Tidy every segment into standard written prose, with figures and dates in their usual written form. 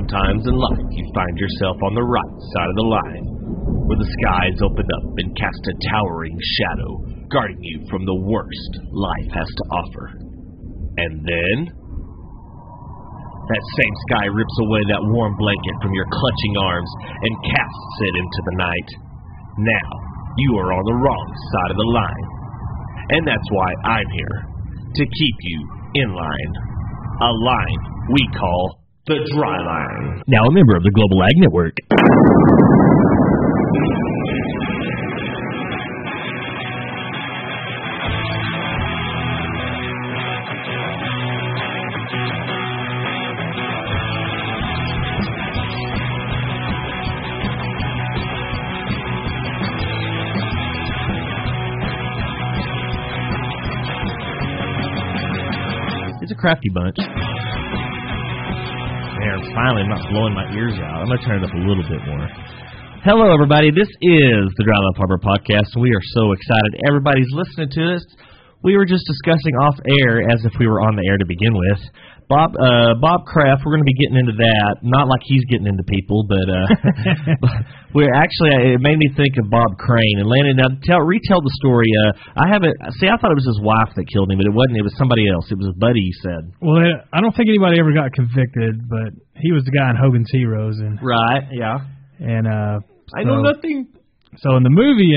Sometimes in life you find yourself on the right side of the line, where the skies open up and cast a towering shadow, guarding you from the worst life has to offer. And then that same sky rips away that warm blanket from your clutching arms and casts it into the night. Now you are on the wrong side of the line. And that's why I'm here, to keep you in line. A line we call the Dry Line. Now a member of the Global Ag Network. It's a crafty bunch. Finally, I'm not blowing my ears out. I'm going to turn it up a little bit more. Hello, everybody. This is the Dry Line Farmer Podcast, and we are so excited everybody's listening to us. We were just discussing off air as if we were on the air to begin with. Bob Kraft, we're going to be getting into that. Not like he's getting into people, but we're actually, it made me think of Bob Crane. And Landon, now retell the story. I thought it was his wife that killed him, but it wasn't. It was somebody else. It was his buddy, he said. Well, I don't think anybody ever got convicted, but he was the guy in Hogan's Heroes. Right, yeah. And I know nothing. So in the movie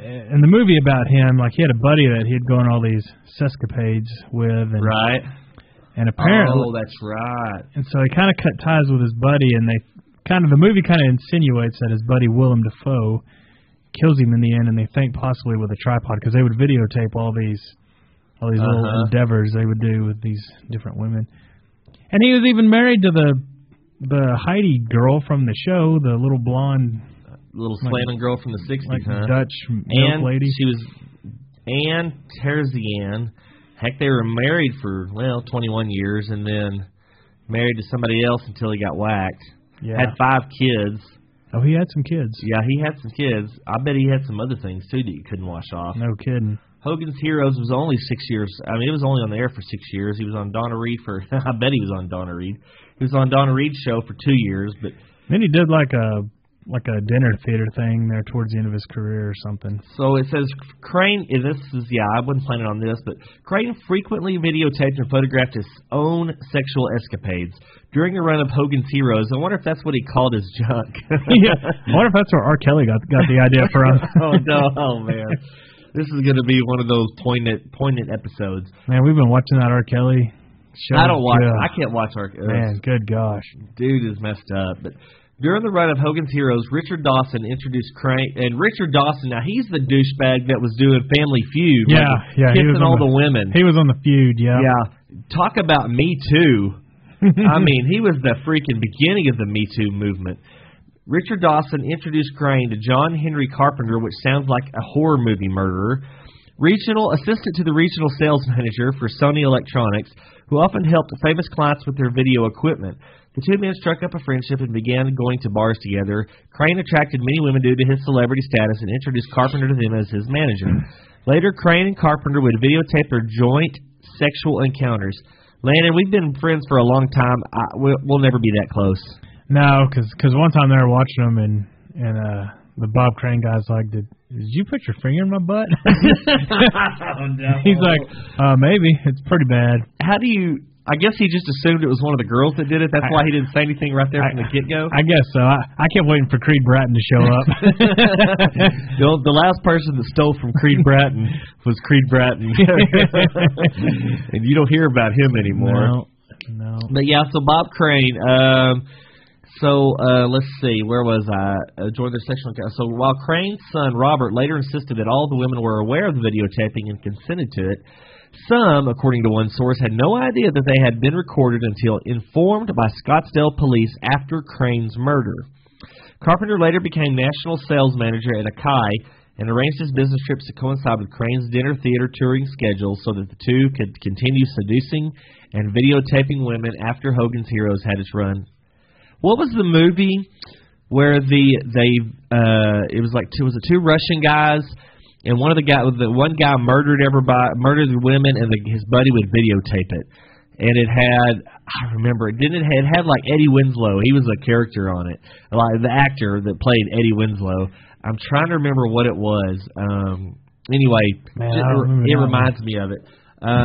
about him, like he had a buddy that he'd go on all these sescapades with. And, right. And apparently, that's right. And so he kind of cut ties with his buddy, and the movie kind of insinuates that his buddy Willem Dafoe kills him in the end, and they think possibly with a tripod because they would videotape all these little endeavors they would do with these different women. And he was even married to the Heidi girl from the show, the little blonde, little slamming girl from the '60s, like Dutch milk lady. She was Anne Terzian. Heck, they were married for, 21 years and then married to somebody else until he got whacked. Yeah. Had 5 kids. Oh, he had some kids. Yeah, he had some kids. I bet he had some other things, too, that you couldn't wash off. No kidding. Hogan's Heroes was only 6 years. I mean, it was only on the air for 6 years. He was on Donna Reed I bet he was on Donna Reed. He was on Donna Reed's show for 2 years. But then he did like a dinner theater thing there towards the end of his career or something. So it says Crane, I wasn't planning on this, but Crane frequently videotaped and photographed his own sexual escapades during the run of Hogan's Heroes. I wonder if that's what he called his junk. Yeah, I wonder if that's where R. Kelly got the idea from. Oh, man. This is going to be one of those poignant episodes. Man, we've been watching that R. Kelly show. I don't watch it. I can't watch R. Kelly. Man, good gosh. Dude is messed up, but during the run of Hogan's Heroes, Richard Dawson introduced Crane. And Richard Dawson, now he's the douchebag that was doing Family Feud. Yeah. Kissing all the women. He was on the Feud, yeah. Yeah. Talk about Me Too. I mean, he was the freaking beginning of the Me Too movement. Richard Dawson introduced Crane to John Henry Carpenter, which sounds like a horror movie murderer. Assistant to the regional sales manager for Sony Electronics, who often helped famous clients with their video equipment. The two men struck up a friendship and began going to bars together. Crane attracted many women due to his celebrity status and introduced Carpenter to them as his manager. Later, Crane and Carpenter would videotape their joint sexual encounters. Landon, we've been friends for a long time. We'll never be that close. No, because one time they were watching them, and the Bob Crane guy's like, did you put your finger in my butt? Oh, no. He's like, maybe. It's pretty bad. How do you... I guess he just assumed it was one of the girls that did it. That's why he didn't say anything right there from the get-go? I guess so. I kept waiting for Creed Bratton to show up. The last person that stole from Creed Bratton was Creed Bratton. And you don't hear about him anymore. No. But yeah, so Bob Crane... let's see, where was I? Joined their sexual encounter. So while Crane's son, Robert, later insisted that all the women were aware of the videotaping and consented to it, some, according to one source, had no idea that they had been recorded until informed by Scottsdale police after Crane's murder. Carpenter later became national sales manager at Akai and arranged his business trips to coincide with Crane's dinner theater touring schedule so that the two could continue seducing and videotaping women after Hogan's Heroes had its run. What was the movie where it was two Russian guys? And one guy murdered the women, and his buddy would videotape it. And it had, I remember it. Didn't it had like Eddie Winslow? He was a character on it, like the actor that played Eddie Winslow. I'm trying to remember what it was. Anyway, it reminds me of it.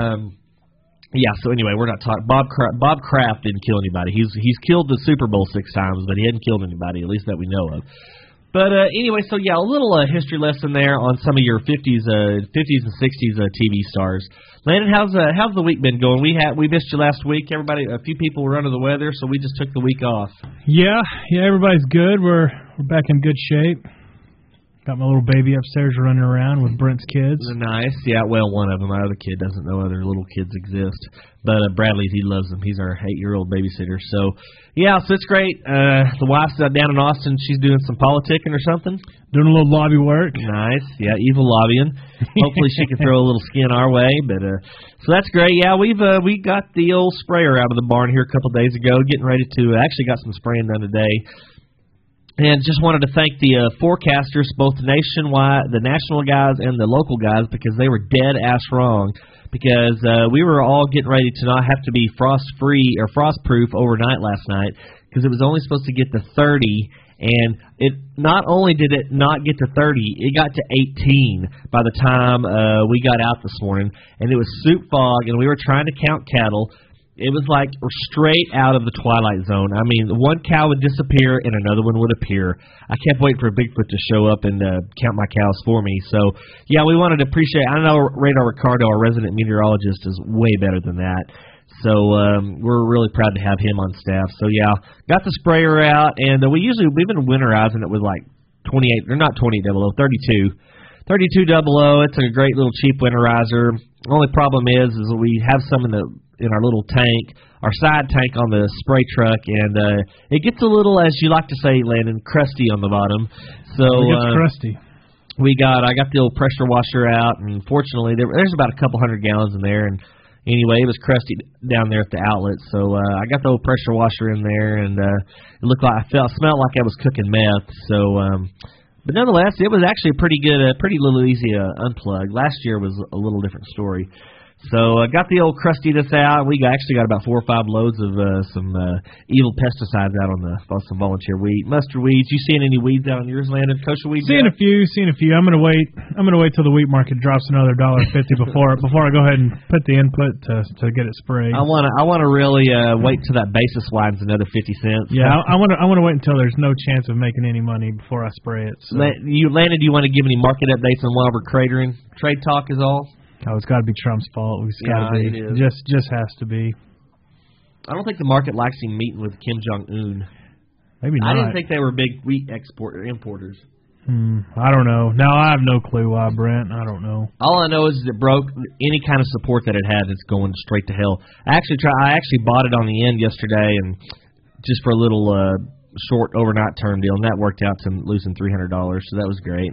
Yeah. So anyway, we're not talking. Bob Kraft didn't kill anybody. He's killed the Super Bowl 6 times, but he hadn't killed anybody, at least that we know of. But anyway, so yeah, a little history lesson there on some of your 50s and 60s TV stars. Landon, how's the week been going? We missed you last week. A few people were under the weather, so we just took the week off. Yeah, everybody's good. We're back in good shape. Got my little baby upstairs running around with Brent's kids. Nice. Yeah, well, one of them. My other kid doesn't know other little kids exist. But Bradley, he loves them. He's our 8-year-old babysitter. So, yeah, so it's great. The wife's down in Austin. She's doing some politicking or something. Doing a little lobby work. Nice. Yeah, evil lobbying. Hopefully she can throw a little skin our way. But so that's great. Yeah, we got the old sprayer out of the barn here a couple of days ago, getting ready to actually got some spraying done today. And just wanted to thank the forecasters, both the national guys and the local guys, because they were dead-ass wrong. Because we were all getting ready to not have to be frost-free or frost-proof overnight last night, because it was only supposed to get to 30, and it not only did it not get to 30, it got to 18 by the time we got out this morning. And it was soup fog, and we were trying to count cattle. It was like straight out of the Twilight Zone. I mean, one cow would disappear and another one would appear. I kept waiting for Bigfoot to show up and count my cows for me. So, yeah, we wanted to appreciate. I know Radar Ricardo, our resident meteorologist, is way better than that. So we're really proud to have him on staff. So, yeah, got the sprayer out, and we've been winterizing it with like 28, or not 2800, 32. 3200. It's a great little cheap winterizer. The only problem is we have some in our little tank, our side tank on the spray truck, and it gets a little, as you like to say, Landon, crusty on the bottom. So it gets crusty. I got the old pressure washer out, and fortunately there's about a couple hundred gallons in there, and anyway, it was crusty down there at the outlet. So I got the old pressure washer in there, and it looked like smelled like I was cooking meth. So. But nonetheless, it was actually a pretty little easy unplug. Last year was a little different story. So I got the old crustiness out. We actually got about 4 or 5 loads of some evil pesticides out on some volunteer weed, mustard weeds. You seeing any weeds out on yours, Landon? Kosher weeds? Seeing a few. I'm gonna wait till the wheat market drops another $1.50 before I go ahead and put the input to get it sprayed. I wanna really wait till that basis widens another 50 cents. Yeah, I wanna wait until there's no chance of making any money before I spray it. So. Landon, do you want to give any market updates on why we're cratering? Trade talk is all. Oh, it's got to be Trump's fault. It's got to be. It is. Just has to be. I don't think the market likes him meeting with Kim Jong-un. Maybe not. I didn't think they were big wheat importers. I don't know. Now I have no clue why, Brent. I don't know. All I know is it broke any kind of support that it had. It's going straight to hell. I actually bought it on the end yesterday, and just for a little short overnight term deal, and that worked out to losing $300. So that was great.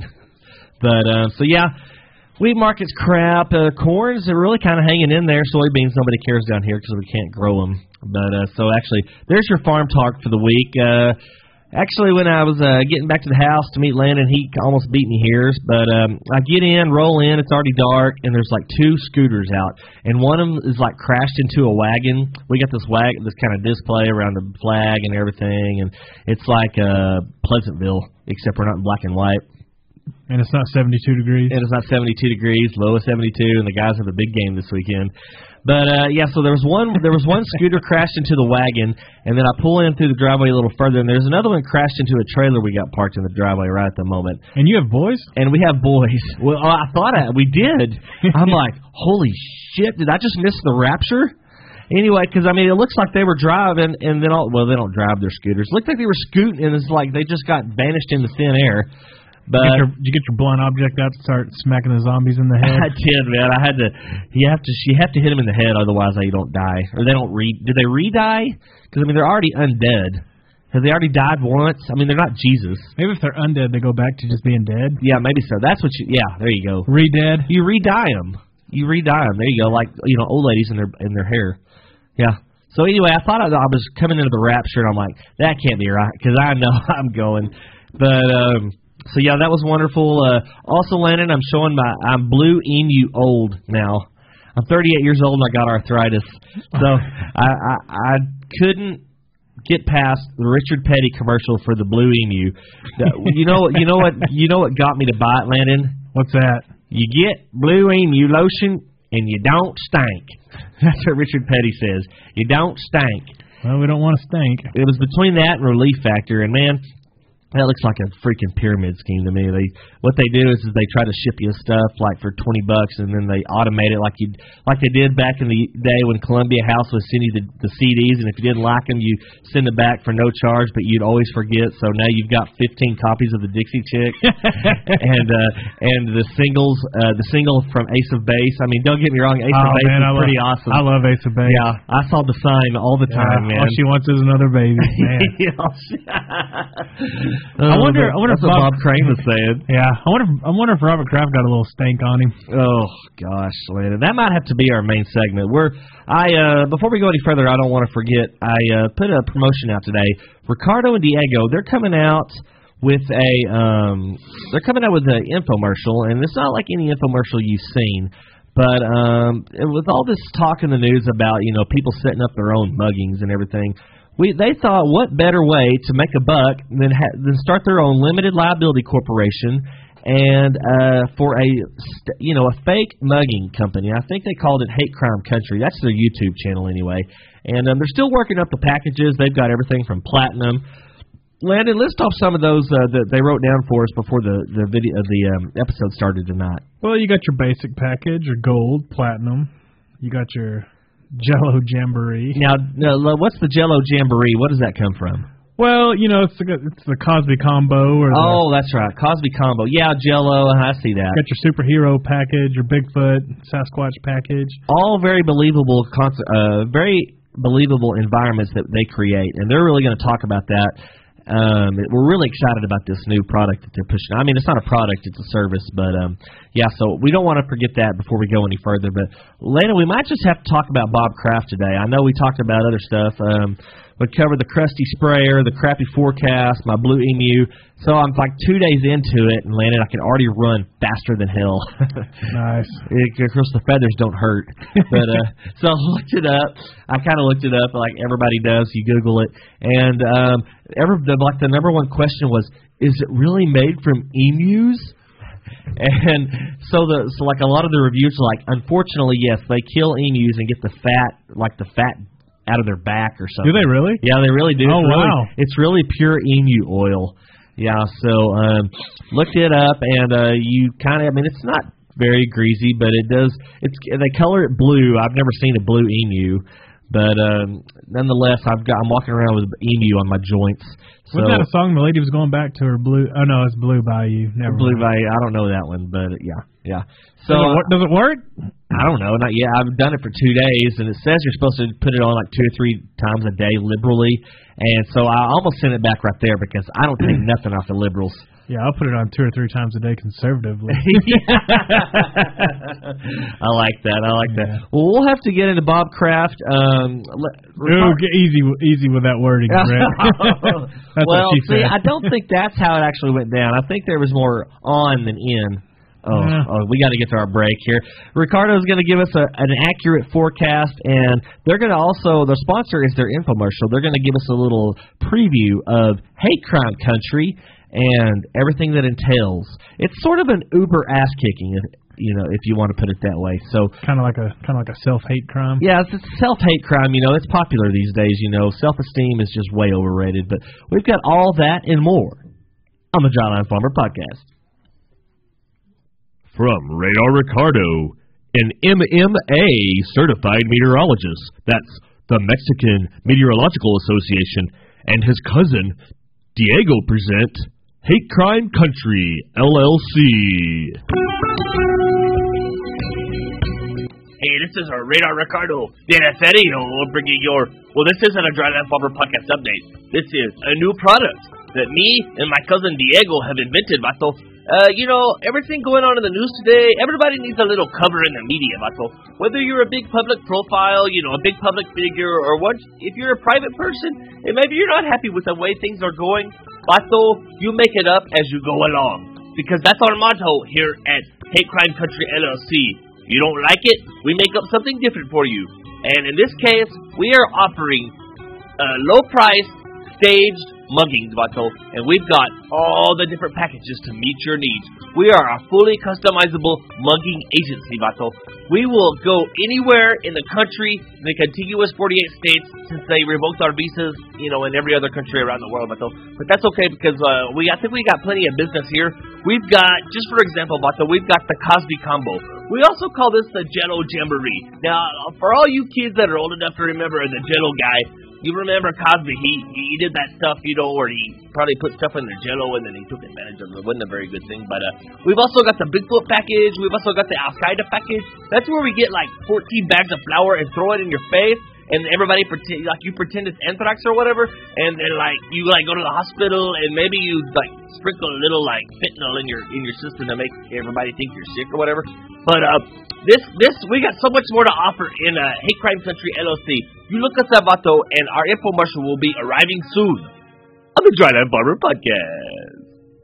But so yeah. Wheat market's crap. Corns are really kind of hanging in there. Soybeans, nobody cares down here because we can't grow them. But so actually, there's your farm talk for the week. Actually, when I was getting back to the house to meet Landon, he almost beat me here. But I get in, roll in, it's already dark, and there's like 2 scooters out. And one of them is like crashed into a wagon. We got this kind of display around the flag and everything. And it's like Pleasantville, except we're not in black and white. And it's not 72 degrees. And it's not 72 degrees, low of 72, and the guys have a big game this weekend. But yeah, so there was one scooter crashed into the wagon, and then I pull in through the driveway a little further, and there's another one crashed into a trailer we got parked in the driveway right at the moment. And you have boys? And we have boys. Well, I thought we did. I'm like, holy shit, did I just miss the rapture? Anyway, because, I mean, it looks like they were driving, and then they don't drive their scooters. It looked like they were scooting, and it's like they just got vanished into thin air. But did you get your blunt object out to start smacking the zombies in the head? I did, man. I had to. You have to hit them in the head, otherwise you don't die, or they don't Did they re-die? Because I mean, they're already undead. Have they already died once? I mean, they're not Jesus. Maybe if they're undead, they go back to just being dead. Yeah, maybe so. That's what you. Yeah, there you go. Re-dead. You re-dye them. There you go. Like old ladies in their hair. Yeah. So anyway, I thought I was coming into the rapture, and I'm like, that can't be right, because I know I'm going. But so yeah, that was wonderful. Also, Landon, I'm blue emu old now. I'm 38 years old and I got arthritis. So I couldn't get past the Richard Petty commercial for the Blue Emu. You know what got me to buy it, Landon? What's that? You get Blue Emu lotion and you don't stink. That's what Richard Petty says. You don't stink. Well, we don't want to stink. It was between that and Relief Factor, and man, that looks like a freaking pyramid scheme to me. What they do is they try to ship you stuff like for $20, and then they automate it like they did back in the day when Columbia House would send you the CDs, and if you didn't like them, you send them back for no charge, but you'd always forget. So now you've got 15 copies of the Dixie Chicks and the single from Ace of Base. I mean, don't get me wrong, Ace of Base is pretty awesome. I love Ace of Base. Yeah, I saw the sign all the time, man. All she wants is another baby. Man. I wonder that's if what Bob Crane was saying. Yeah, I wonder if Robert Kraft got a little stank on him. Oh gosh, Landon, that might have to be our main segment. Before we go any further, I don't want to forget. I put a promotion out today. Ricardo and Diego, they're coming out with an infomercial, and it's not like any infomercial you've seen. But with all this talk in the news about people setting up their own muggings and everything. They thought, what better way to make a buck than start their own limited liability corporation and for a fake mugging company. I think they called it Hate Crime Country. That's their YouTube channel anyway. And they're still working up the packages. They've got everything from platinum. Landon, list off some of those that they wrote down for us before the episode started tonight. Well, you got your basic package, your gold, platinum. You got your Jello Jamboree. Now, what's the Jello Jamboree? What does that come from? Well, it's the Cosby combo. That's right, Cosby combo. Yeah, Jello, I see that. Got your superhero package, your Bigfoot, Sasquatch package. All very believable environments that they create, and they're really going to talk about that. We're really excited about this new product that they're pushing. I mean, it's not a product, it's a service, but so we don't want to forget that before we go any further. But later, we might just have to talk about Bob Kraft today. I know we talked about other stuff. We covered the crusty sprayer, the crappy forecast, my Blue Emu. So I'm like 2 days into it, and Landon, I can already run faster than hell. Nice. Of course, the feathers don't hurt. But so I looked it up. I kind of looked it up like everybody does. You Google it, and the number one question was, is it really made from emus? And so like a lot of the reviews are like, unfortunately, yes, they kill emus and get the fat out of their back or something. Do they really? Yeah, they really do. Oh, wow. It's really pure emu oil. Yeah, so looked it up, and it's not very greasy, but they color it blue. I've never seen a blue emu, but nonetheless, I'm walking around with emu on my joints. So, wasn't that a song the lady was going back to her blue? Oh no, it's Blue Bayou. Never Blue mind. Bayou. I don't know that one, but yeah. So does it work? I don't know, not yet. I've done it for 2 days, and it says you're supposed to put it on like 2 or 3 times a day liberally, and so I almost sent it back right there because I don't take nothing off the liberals. Yeah, I'll put it on 2 or 3 times a day conservatively. I like that. Yeah. Well, we'll have to get into Bob Kraft. Get easy with that wording, Brett. Well, see, I don't think that's how it actually went down. I think there was more on than in. We got to get to our break here. Ricardo's going to give us an accurate forecast, and they're going to also, the sponsor is their infomercial. They're going to give us a little preview of Hate Crime Country and everything that entails. It's sort of an Uber ass kicking, if you want to put it that way. So kind of like a self-hate crime. Yeah, it's a self-hate crime. It's popular these days. Self-esteem is just way overrated. But we've got all that and more on the Jawline Farmer Podcast. From Radar Ricardo, an MMA certified meteorologist. That's the Mexican Meteorological Association, and his cousin Diego present Hate Crime Country, LLC. Hey, this is Radar Ricardo de Serio bringing this isn't a Jawline Farmer Podcast update. This is a new product that me and my cousin Diego have invented, vato. Everything going on in the news today, everybody needs a little cover in the media, vato. Whether you're a big public profile, a big public figure, or if you're a private person, and maybe you're not happy with the way things are going, vato, you make it up as you go along. Because that's our motto here at Hate Crime Country LLC. You don't like it? We make up something different for you. And in this case, we are offering low price staged muggings, Vato, and we've got all the different packages to meet your needs. We are a fully customizable mugging agency, Vato. We will go anywhere in the country, the contiguous 48 states, since they revoked our visas, in every other country around the world, Vato. But that's okay because I think we got plenty of business here. We've got, just for example, Vato, we've got the Cosby Combo. We also call this the Jello Jamboree. Now, for all you kids that are old enough to remember the Jello guy, you remember Cosby, he did that stuff, where he probably put stuff in the Jello and then he took advantage of it. It wasn't a very good thing, but we've also got the Bigfoot package. We've also got the Al-Qaeda package. That's where we get like 14 bags of flour and throw it in your face, and everybody pretend it's anthrax or whatever, and then you go to the hospital and maybe you sprinkle a little fentanyl in your system to make everybody think you're sick or whatever. But this we got so much more to offer in Hate Crime Country LLC. You look us up, Vato, and our infomercial will be arriving soon on the Dryland Barber Podcast.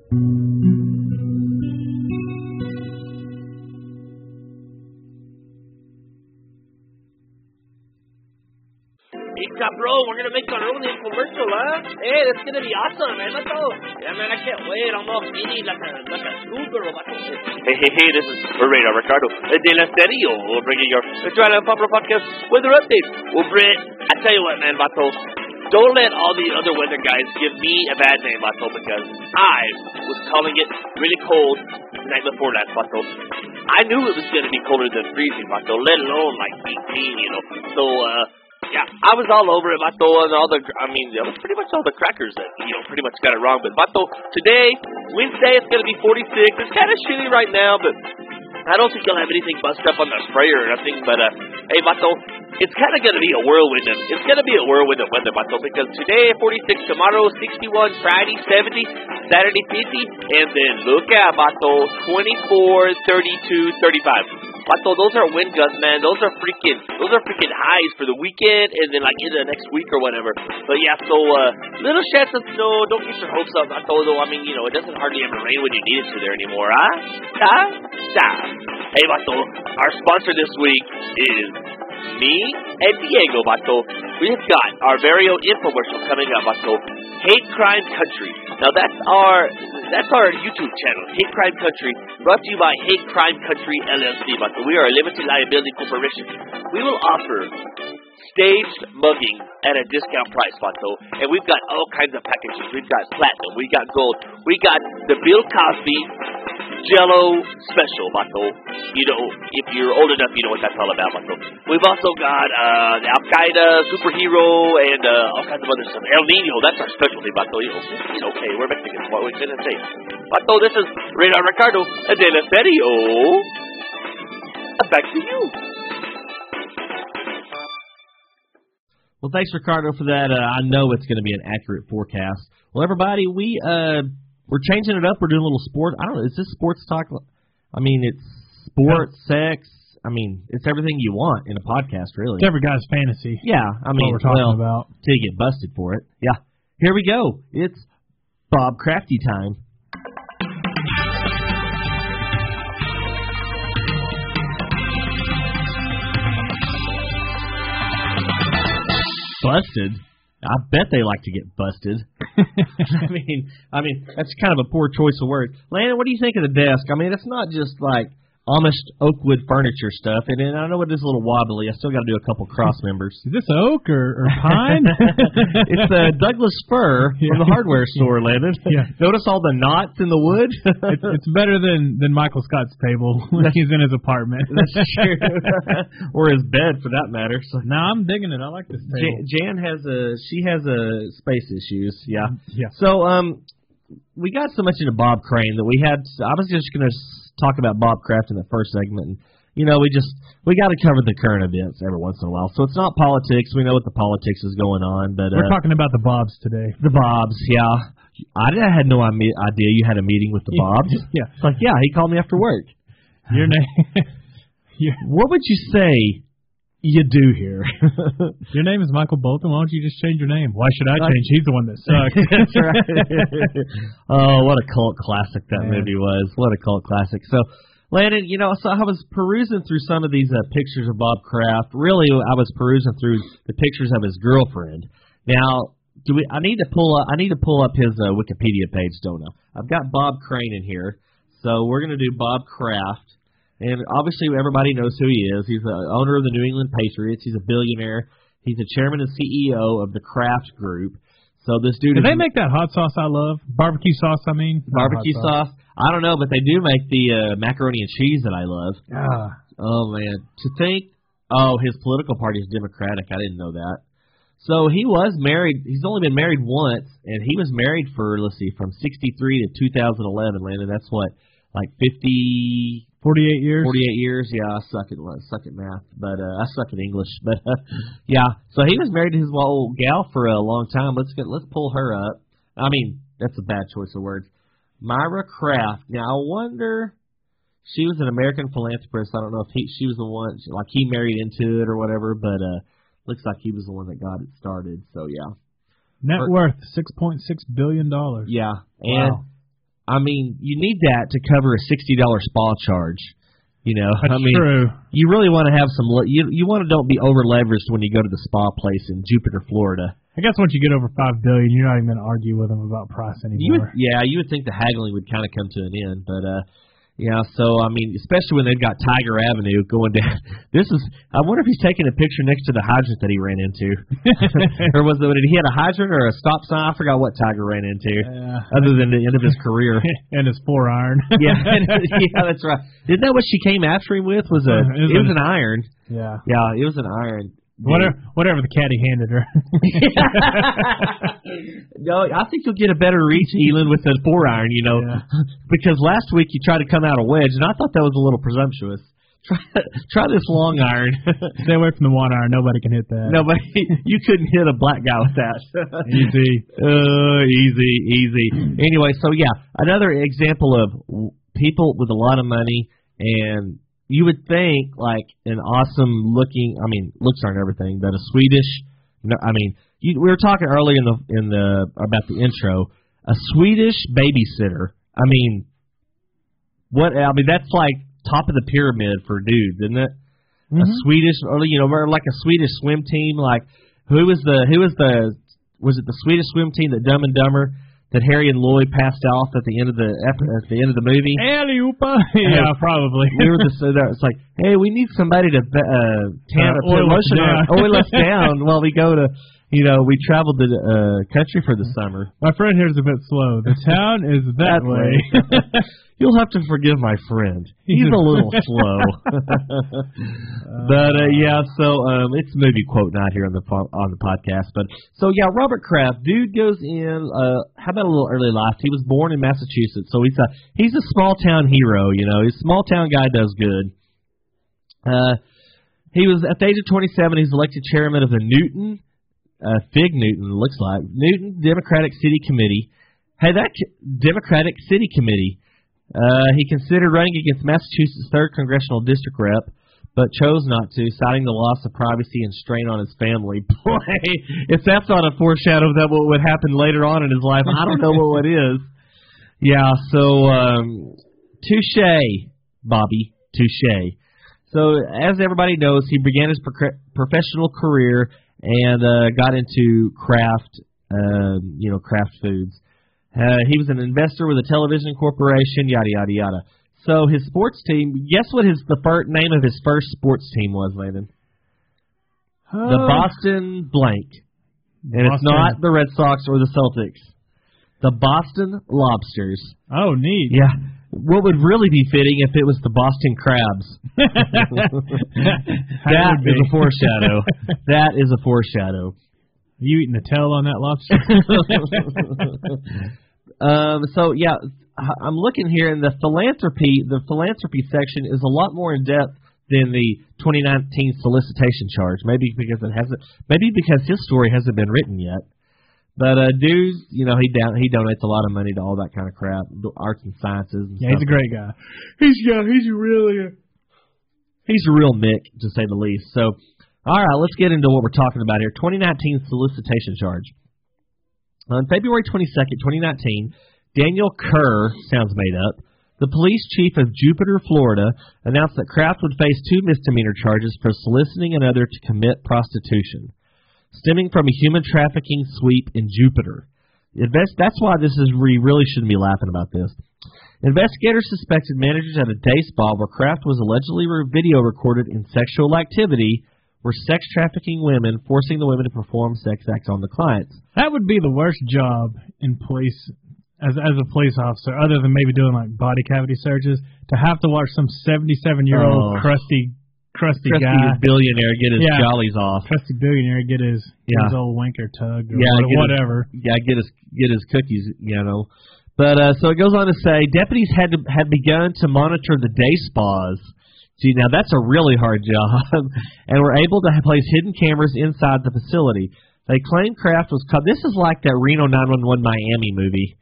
Hey, bro, we're going to make our own infomercial, huh? Hey, that's going to be awesome, man. Let's go. Yeah, man, I can't wait. I'm all giddy like a schoolgirl. Hey, this is Radar Ricardo de la Stereo. We're bringing your Dryland Barber Podcast weather updates. Well, Britt, I tell you what, man, Vato, don't let all the other weather guys give me a bad name, Vato, because I was calling it really cold the night before last, Vato. I knew it was going to be colder than freezing, Vato, let alone 18, So, yeah, I was all over it, Vato, and it was pretty much all the crackers that, pretty much got it wrong. But, Vato, today, Wednesday, it's going to be 46. It's kind of shitty right now, but I don't think you'll have anything bust up on the sprayer or nothing. But, hey, Vato, it's kind of going to be a whirlwind. It's going to be a whirlwind of weather, Vato, because today, 46, tomorrow, 61, Friday, 70, Saturday, 50, and then look out, Vato, 24, 32, 35. Vato, those are wind gusts, man. Those are freaking highs for the weekend and then into the next week or whatever. But yeah, so little sheds of snow. Don't get your hopes up, Vato. Though it doesn't hardly ever rain when you need it to there anymore, huh? Hey, Vato, our sponsor this week is me and Diego, Vato. We've got our very own infomercial coming up, Vato. Hate Crime Country. Now that's our YouTube channel, Hate Crime Country, brought to you by Hate Crime Country LLC, Vato. We are a limited liability corporation. We will offer staged mugging at a discount price, Vato. And we've got all kinds of packages. We've got platinum, we got gold, we got the Bill Cosby Jello special, Vato. If you're old enough, you know what that's all about, Vato. We've also got the Al-Qaeda superhero and all kinds of other stuff. El Nino, that's our specialty, Vato. Okay, we're Mexicans, what are we going to say? Vato, this is Radar Ricardo de la Stereo. Back to you. Well, thanks, Ricardo, for that. I know it's going to be an accurate forecast. Well, everybody, we're changing it up. We're doing a little sport. I don't know. Is this sports talk? It's sports, sex. It's everything you want in a podcast, really. It's every guy's fantasy. Yeah. What we're talking about. Till you get busted for it. Yeah. Here we go. It's Bob Crafty time. Busted? I bet they like to get busted. That's kind of a poor choice of words. Landon, what do you think of the desk? It's not just like Amish Oakwood furniture stuff, and I know it is a little wobbly. I still got to do a couple cross members. Is this oak or pine? It's Douglas fir from the hardware store, Landon. Yeah. Notice all the knots in the wood? It's better than Michael Scott's table when he's in his apartment. That's true. Or his bed, for that matter. So, no, I'm digging it. I like this table. Jan has space issues. Yeah. Yeah. So we got so much into Bob Crane that I was just going to talk about Bob Kraft in the first segment, and we got to cover the current events every once in a while. So it's not politics. We know what the politics is going on, but we're talking about the Bobs today. The Bobs, yeah. I had no idea you had a meeting with the Bobs. Yeah, it's like, yeah, he called me after work. Your name? What would you say you do here? Your name is Michael Bolton. Why don't you just change your name? Why should I change? He's the one that sucks. That's right. Oh, what a cult classic that movie was. What a cult classic. So Landon, so I was perusing through some of these pictures of Bob Kraft. Really, I was perusing through the pictures of his girlfriend. Now, I need to pull up his Wikipedia page, don't I? I've got Bob Crane in here, so we're going to do Bob Kraft. And obviously, everybody knows who he is. He's the owner of the New England Patriots. He's a billionaire. He's the chairman and CEO of the Kraft Group. So this dude. Do they make that hot sauce I love? Barbecue sauce, I mean. Barbecue sauce. I don't know, but they do make the macaroni and cheese that I love. Ah. Oh, man. To think, his political party is Democratic. I didn't know that. So he was married. He's only been married once, and he was married for, from 63 to 2011, Landon. That's what, like 48 years? 48 years, yeah. I suck at math, but I suck at English. But, yeah. So he was married to his old gal for a long time. Let's pull her up. I mean, that's a bad choice of words. Myra Kraft. Now, I wonder, she was an American philanthropist. I don't know if she was the one, he married into it or whatever, but looks like he was the one that got it started. So, yeah. Net worth, $6.6 billion. Yeah. And, wow. I mean, you need that to cover a $60 spa charge. That's true. You really want to have some. You want to don't be over leveraged when you go to the spa place in Jupiter, Florida. I guess once you get over $5 billion, you're not even going to argue with them about price anymore. You would think the haggling would kind of come to an end, but yeah. So I mean, especially when they've got Tiger Avenue going down. I wonder if he's taking a picture next to the hydrant that he ran into, or did he had a hydrant or a stop sign? I forgot what Tiger ran into. Other than the end of his career and his 4-iron. Yeah, that's right. Isn't that what she came after him with? It was an iron. Yeah, it was an iron. Whatever the caddy handed her. No, I think you'll get a better reach, Elin, with the 4-iron, because last week you tried to come out a wedge, and I thought that was a little presumptuous. Try this long iron. Stay away from the 1-iron. Nobody can hit that. Nobody. You couldn't hit a black guy with that. Easy. Anyway, so yeah, another example of people with a lot of money, and you would think like an awesome looking. I mean, looks aren't everything, but a Swedish. We were talking earlier in the about the intro. A Swedish babysitter. I mean, that's like top of the pyramid for dudes, isn't it? Mm-hmm. A Swedish, or like a Swedish swim team. Like was it the Swedish swim team that Dumb and Dumber that Harry and Lloyd passed off at the end of the movie? Alley-oopa. Yeah, probably. It's like, hey, we need somebody to oil us down while we go to. We traveled the country for the summer. My friend here's a bit slow. The town is that way. You'll have to forgive my friend. He's a little slow. But yeah, so it's movie quote night here on the podcast. But so yeah, Robert Kraft, dude goes in. How about a little early life? He was born in Massachusetts, so he's a small town hero. He's a small town guy, does good. He was at the age of 27. He's elected chairman of the Newton. Fig Newton, looks like. Newton Democratic City Committee. Hey, that Democratic City Committee. He considered running against Massachusetts' 3rd Congressional District rep, but chose not to, citing the loss of privacy and strain on his family. Boy, if that's not a foreshadow of what would happen later on in his life, I don't know what is. Yeah, so, touche, Bobby, touche. So, as everybody knows, he began his professional career and got into Kraft foods. He was an investor with a television corporation, yada, yada, yada. So his sports team, guess what the name of his first sports team was, Landon? The Boston blank. And it's not the Red Sox or the Celtics. The Boston Lobsters. Oh, neat. Yeah. What would really be fitting if it was the Boston Crabs? That is a foreshadow. That is a foreshadow. Are you eating the tail on that lobster? So yeah, I'm looking here, and the philanthropy section is a lot more in depth than the 2019 solicitation charge. Maybe because his story hasn't been written yet. But dude, he donates a lot of money to all that kind of crap, arts and sciences. And he's a great guy. He's a real Mick, to say the least. So, all right, let's get into what we're talking about here. 2019 solicitation charge. On February 22nd, 2019, Daniel Kerr, sounds made up, The police chief of Jupiter, Florida, announced that Kraft would face 2 misdemeanor charges for soliciting another to commit prostitution, stemming from a human trafficking sweep in Jupiter. That's why we really shouldn't be laughing about this. Investigators suspected managers at a day spa where Kraft was allegedly video recorded in sexual activity were sex trafficking women, forcing the women to perform sex acts on the clients. That would be the worst job in police, as a police officer, other than maybe doing like body cavity searches, to have to watch some 77-year-old crusty guy, billionaire get his jollies off. Crusty billionaire get his old wanker tugged or whatever. Get his cookies, But so it goes on to say deputies had begun to monitor the day spas. See, now that's a really hard job, and were able to place hidden cameras inside the facility. They claim Kraft was caught. This is like that Reno 911 Miami movie.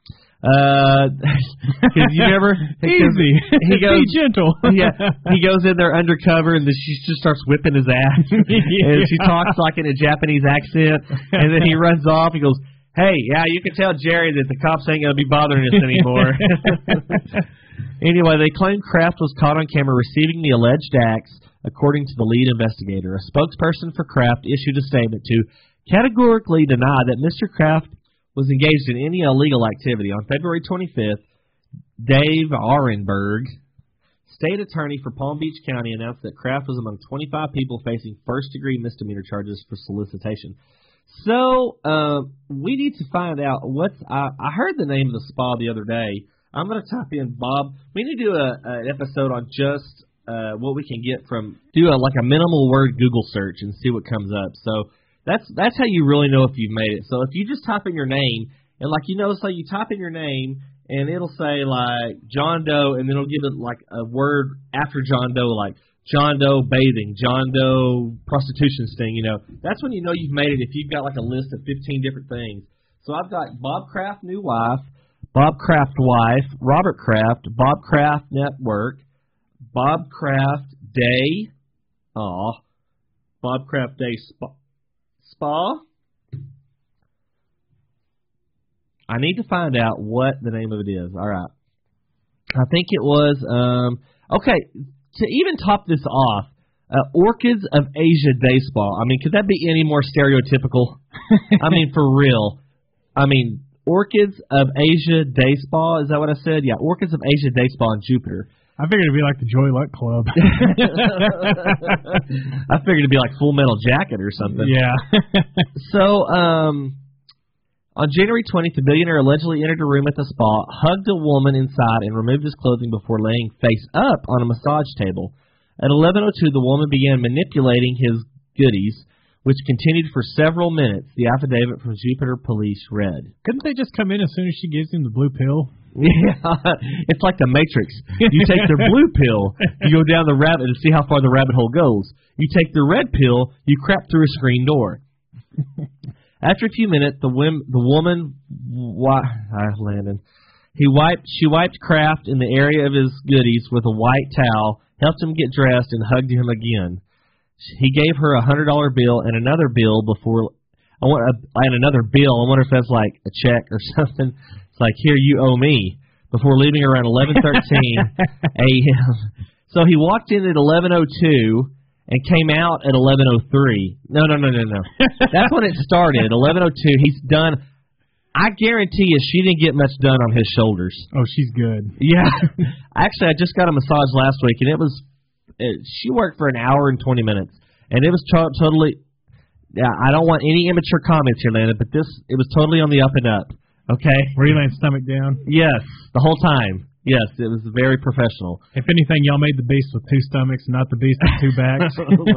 You never easy. He goes, be gentle. He goes in there undercover, and she just starts whipping his ass. And she talks like in a Japanese accent, and then he runs off. He goes, "Hey, you can tell Jerry that the cops ain't gonna be bothering us anymore." Anyway, they claim Kraft was caught on camera receiving the alleged acts, according to the lead investigator. A spokesperson for Kraft issued a statement to categorically deny that Mr. Kraft was engaged in any illegal activity. On February 25th, Dave Arenberg, state attorney for Palm Beach County, announced that Kraft was among 25 people facing first-degree misdemeanor charges for solicitation. So we need to find out I heard the name of the spa the other day. I'm going to type in Bob. We need to do an episode on just what we can get from a minimal word Google search and see what comes up. So that's how you really know if you've made it. So if you just type in your name and so you type in your name and it'll say like John Doe and then it'll give it like a word after John Doe like John Doe bathing, John Doe prostitution sting. That's when you know you've made it if you've got like a list of 15 different things. So I've got Bob Kraft new wife, Bob Kraft wife, Robert Kraft, Bob Kraft network, Bob Kraft day, Bob Kraft day spa. I need to find out what the name of it is. All right. I think it was, okay, to even top this off, Orchids of Asia Day Spa. I mean, could that be any more stereotypical? I mean, for real. I mean, Orchids of Asia Day Spa, is that what I said? Yeah, Orchids of Asia Day Spa in Jupiter. I figured it'd be like the Joy Luck Club. I figured it'd be like Full Metal Jacket or something. Yeah. So, on January 20th, the billionaire allegedly entered a room at the spa, hugged a woman inside, and removed his clothing before laying face up on a massage table. At 11:02, the woman began manipulating his goodies, which continued for several minutes, the affidavit from Jupiter Police read. Couldn't they just come in as soon as she gives him the blue pill? Yeah, it's like the Matrix. You take the blue pill, you go down the rabbit to see how far the rabbit hole goes. You take the red pill, you crap through a screen door. After a few minutes, the woman, Landon, she wiped Kraft in the area of his goodies with a white towel, helped him get dressed, and hugged him again. He gave her a $100 bill and another bill before. I wonder if that's like a check or something. It's like, here, you owe me. Before leaving around 11:13 a.m. So he walked in at 11:02 and came out at 11:03. No. That's when it started. 11:02. He's done. I guarantee you, she didn't get much done on his shoulders. Oh, she's good. Yeah. Actually, I just got a massage last week, and it was. She worked for an hour and 20 minutes, and it was totally. Yeah, I don't want any immature comments here, Landon, but it was totally on the up and up. Okay. Were you laying stomach down? Yes, the whole time. Yes, it was very professional. If anything, y'all made the beast with two stomachs, not the beast with two backs.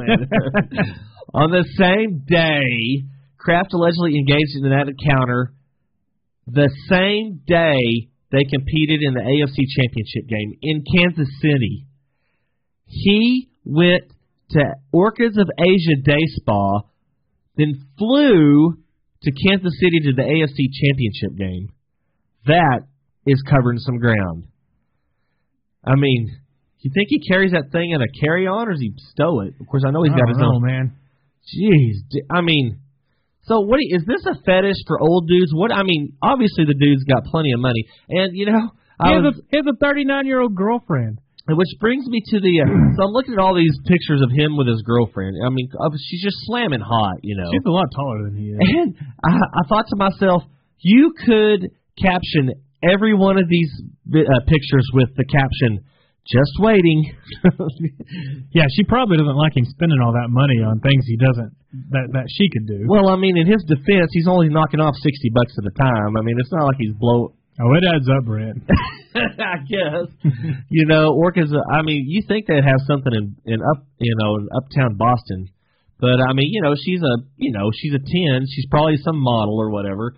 On the same day, Kraft allegedly engaged in an encounter. The same day they competed in the AFC Championship game in Kansas City. He went to Orchids of Asia Day Spa, then flew to Kansas City to the AFC Championship game. That is covering some ground. I mean, you think he carries that thing in a carry-on, or does he stow it? Of course, I know he's got his own. Man. Jeez, I mean, so is this a fetish for old dudes? I mean, obviously the dude's got plenty of money, and He has a 39-year-old girlfriend. Which brings me to the. So I'm looking at all these pictures of him with his girlfriend. I mean, she's just slamming hot, you know. She's a lot taller than he is. And I thought to myself, you could caption every one of these pictures with the caption, "Just waiting." Yeah, she probably doesn't like him spending all that money on things he doesn't that she could do. Well, I mean, in his defense, he's only knocking off $60 at a time. I mean, it's not like he's Oh, it adds up, Brent. I guess, you know, or because I mean, you think they'd have something in uptown Boston, but I mean, she's a 10. She's probably some model or whatever.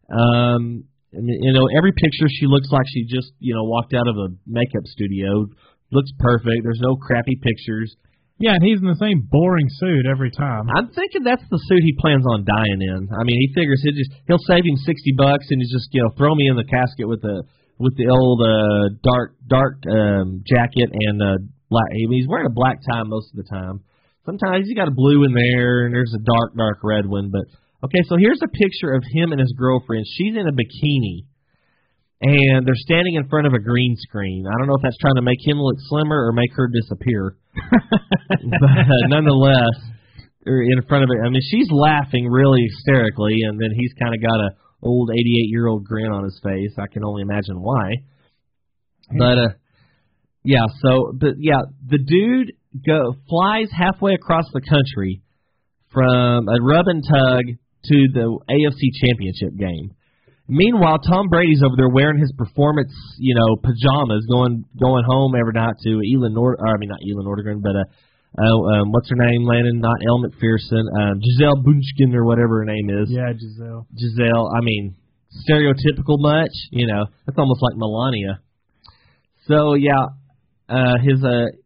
Every picture she looks like she just walked out of a makeup studio. Looks perfect. There's no crappy pictures. Yeah, and he's in the same boring suit every time. I'm thinking that's the suit he plans on dying in. I mean, he figures he'll save him $60 and just throw me in the casket with the old dark jacket and black. I mean, he's wearing a black tie most of the time. Sometimes he's got a blue in there and there's a dark red one. But okay, so here's a picture of him and his girlfriend. She's in a bikini. And they're standing in front of a green screen. I don't know if that's trying to make him look slimmer or make her disappear. But nonetheless, in front of it, I mean, she's laughing really hysterically, and then he's kind of got a old 88-year-old grin on his face. I can only imagine why. But the dude flies halfway across the country from a rub and tug to the AFC Championship game. Meanwhile, Tom Brady's over there wearing his performance, pajamas, going home every night to not Elin Nordegren, but what's her name, Landon? Not Elle McPherson, Giselle Bunchkin or whatever her name is. Yeah, Giselle. Giselle. I mean, stereotypical much? That's almost like Melania. So yeah, his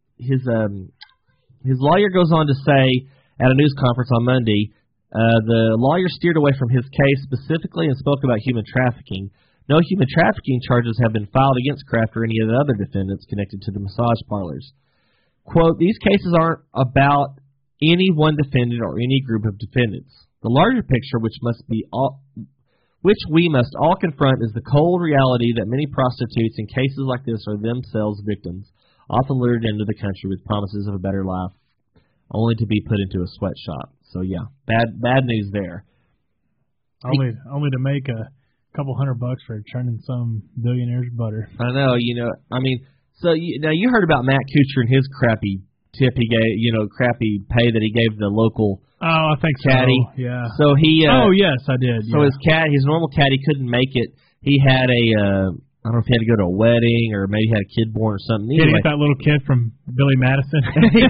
lawyer goes on to say at a news conference on Monday. The lawyer steered away from his case specifically and spoke about human trafficking. No human trafficking charges have been filed against Kraft or any of the other defendants connected to the massage parlors. Quote, these cases aren't about any one defendant or any group of defendants. The larger picture, which we must all confront, is the cold reality that many prostitutes in cases like this are themselves victims, often lured into the country with promises of a better life, only to be put into a sweatshop. So yeah, bad news there. Only to make a couple $100 for churning some billionaire's butter. I know, I mean, so you heard about Matt Kuchar and his crappy tip he gave, crappy pay that he gave the local. Oh, I think caddy. So. Yeah. So he. Oh yes, I did. So his normal caddy couldn't make it. He had I don't know if he had to go to a wedding or maybe he had a kid born or something. Anyway. Did he get that little kid from Billy Madison?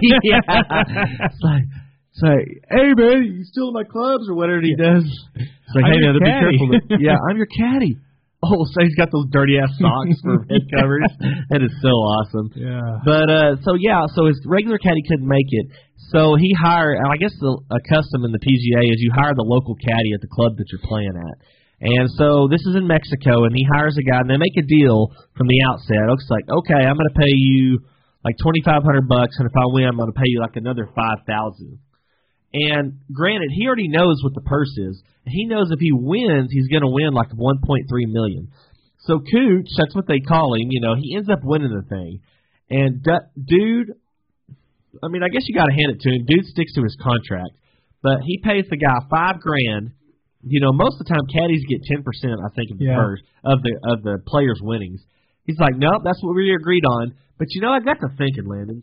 Yeah. It's like, hey man, you stealing my clubs or whatever he does. It's like, hey man, be careful. Yeah, I'm your caddy. Oh, so he's got those dirty ass socks for head covers. That is so awesome. Yeah. But so his regular caddy couldn't make it. So he hired. I guess a custom in the PGA is you hire the local caddy at the club that you're playing at. And so this is in Mexico, and he hires a guy, and they make a deal from the outset. It looks like, okay, I'm going to pay you like $2,500, and if I win, I'm going to pay you like another $5,000. And granted, he already knows what the purse is. He knows if he wins, he's going to win like $1.3 million. So Cooch, that's what they call him. He ends up winning the thing. And dude, I mean, I guess you got to hand it to him. Dude sticks to his contract, but he pays the guy $5,000. Most of the time caddies get 10%, I think, of the purse of the players' winnings. He's like, nope, that's what we agreed on. But I got to thinking, Landon.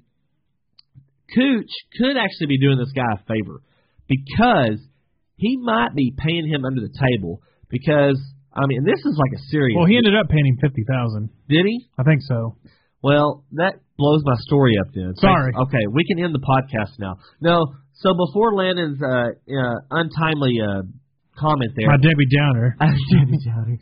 Cooch could actually be doing this guy a favor because he might be paying him under the table because, I mean, this is like a serious... Well, he ended up paying him $50,000. Did he? I think so. Well, that blows my story up then. Sorry. Okay, we can end the podcast now. No, so before Landon's untimely comment there... My Debbie Downer. Debbie Downer.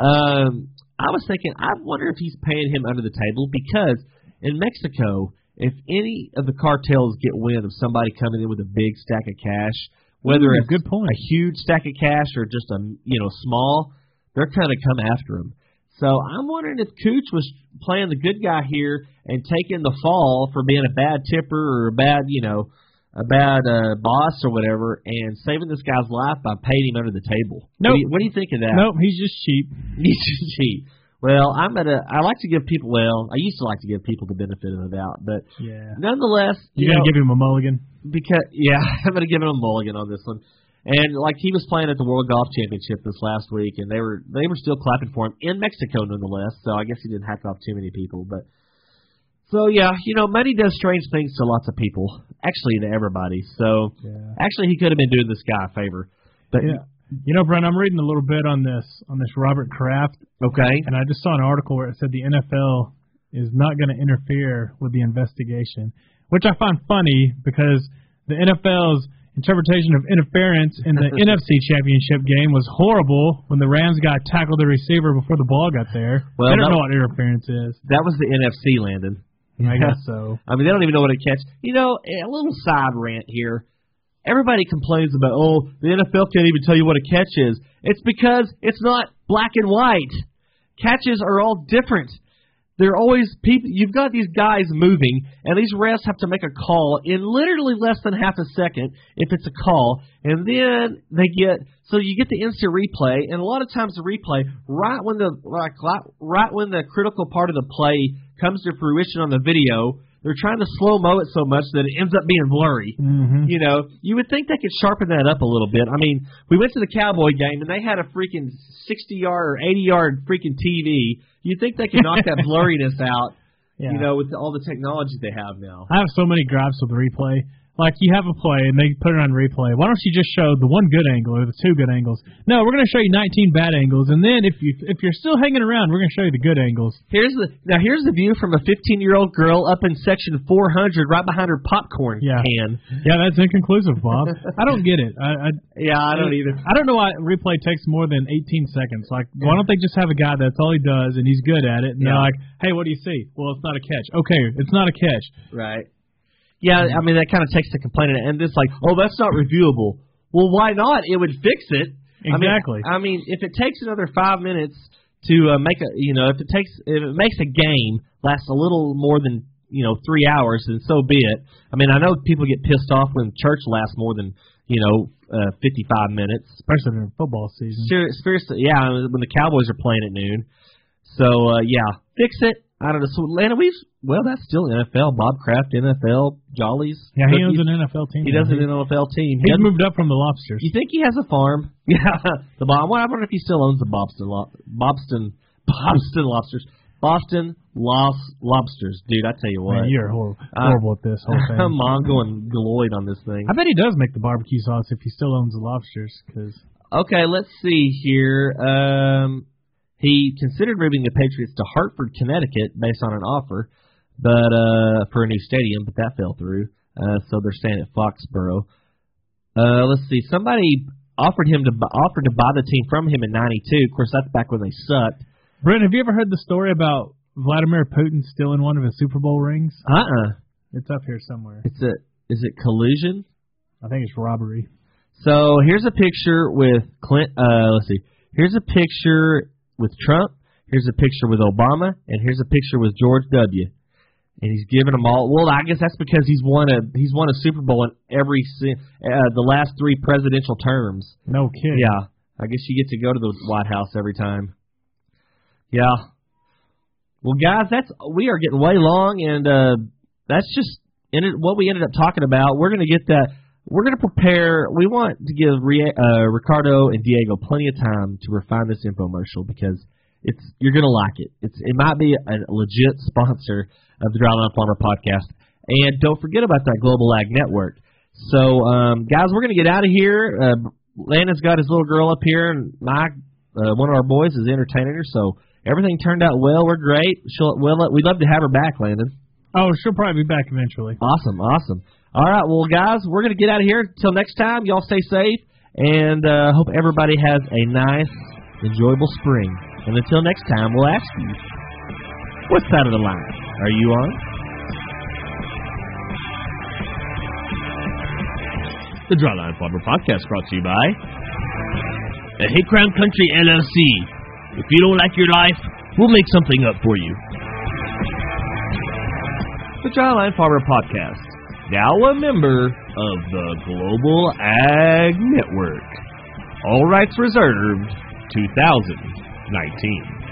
I was thinking, I wonder if he's paying him under the table because in Mexico... If any of the cartels get wind of somebody coming in with a big stack of cash, whether it's good point. A huge stack of cash or just a small, they're kind of come after him. So I'm wondering if Cooch was playing the good guy here and taking the fall for being a bad tipper or a bad boss or whatever, and saving this guy's life by paying him under the table. Nope. What do you think of that? Nope, he's just cheap. He's just cheap. Well, I like to give people. Well, I used to like to give people the benefit of the doubt, but nonetheless, you're gonna give him a mulligan because I'm gonna give him a mulligan on this one. And like he was playing at the World Golf Championship this last week, and they were still clapping for him in Mexico, nonetheless. So I guess he didn't hack off too many people, but. So, money does strange things to lots of people. Actually, to everybody. So, actually, he could have been doing this guy a favor. But Brent, I'm reading a little bit on this Robert Kraft. Okay. And I just saw an article where it said the NFL is not going to interfere with the investigation, which I find funny because the NFL's interpretation of interference in the NFC Championship game was horrible when the Rams got tackled the receiver before the ball got there. Well, they don't know what interference is. That was the NFC, Landon. I guess so. I mean, they don't even know what a catch. A little side rant here. Everybody complains about, the NFL can't even tell you what a catch is. It's because it's not black and white. Catches are all different. They're always people. You've got these guys moving, and these refs have to make a call in literally less than half a second if it's a call, and then you get the instant replay, and a lot of times the replay right when the critical part of the play comes to fruition on the video, they're trying to slow-mo it so much that it ends up being blurry. Mm-hmm. You would think they could sharpen that up a little bit. I mean, we went to the Cowboy game, and they had a freaking 60-yard or 80-yard freaking TV. You'd think they could knock that blurriness out, with all the technology they have now. I have so many gripes with replay. Like, you have a play, and they put it on replay. Why don't you just show the one good angle or the two good angles? No, we're going to show you 19 bad angles, and then if you're still hanging around, we're going to show you the good angles. Here's the view from a 15-year-old girl up in section 400 right behind her popcorn can. Yeah, that's inconclusive, Bob. I don't get it. I don't either. I don't know why replay takes more than 18 seconds. Like, why don't they just have a guy that's all he does, and he's good at it, and they're like, hey, what do you see? Well, it's not a catch. Okay, it's not a catch. Right. Yeah, I mean, that kind of takes the complaint, and it's like, that's not reviewable. Well, why not? It would fix it. Exactly. I mean, if it takes another 5 minutes to make if it makes a game last a little more than 3 hours, then so be it. I mean, I know people get pissed off when church lasts more than 55 minutes, especially in football season. Seriously, when the Cowboys are playing at noon. So fix it. I don't know. So Atlanta, that's still NFL. Bob Kraft, NFL, Jollies. Yeah, he owns an NFL team. He does an NFL team. He's moved up from the Lobsters. You think he has a farm? Yeah, I wonder if he still owns the Boston Lobsters. Boston Lobsters, dude. I tell you what, man, you're horrible at this whole thing. I'm going Gloyd on this thing. I bet he does make the barbecue sauce if he still owns the Lobsters. Okay, let's see here. He considered moving the Patriots to Hartford, Connecticut, based on an offer, but for a new stadium, but that fell through. So they're staying at Foxborough. Let's see. Somebody offered to buy the team from him in '92. Of course, that's back when they sucked. Brent, have you ever heard the story about Vladimir Putin stealing one of his Super Bowl rings? It's up here somewhere. Is it collusion? I think it's robbery. So here's a picture with let's see. Here's a picture with Trump, here's a picture with Obama, and here's a picture with George W. And he's giving them all. Well, I guess that's because he's won a Super Bowl in every the last 3 presidential terms. No kidding. Yeah, I guess you get to go to the White House every time. Yeah. Well, guys, we are getting way long, and that's just what we ended up talking about. We're going to get that. We're going to prepare. We want to give Ricardo and Diego plenty of time to refine this infomercial because you're going to like it. It might be a legit sponsor of the Dryland Farmer Podcast. And don't forget about that Global Ag Network. So, guys, we're going to get out of here. Landon's got his little girl up here, and Mike, one of our boys, is entertaining her. So everything turned out well. We're great. We'd love to have her back, Landon. Oh, she'll probably be back eventually. Awesome. All right, well, guys, we're going to get out of here. Until next time, y'all stay safe, and hope everybody has a nice, enjoyable spring. And until next time, we'll ask you, what side of the line are you on? The Dryland Farmer Podcast brought to you by the Hay Crown Country LLC. If you don't like your life, we'll make something up for you. The Dryland Farmer Podcast, now a member of the Global Ag Network. All rights reserved, 2019.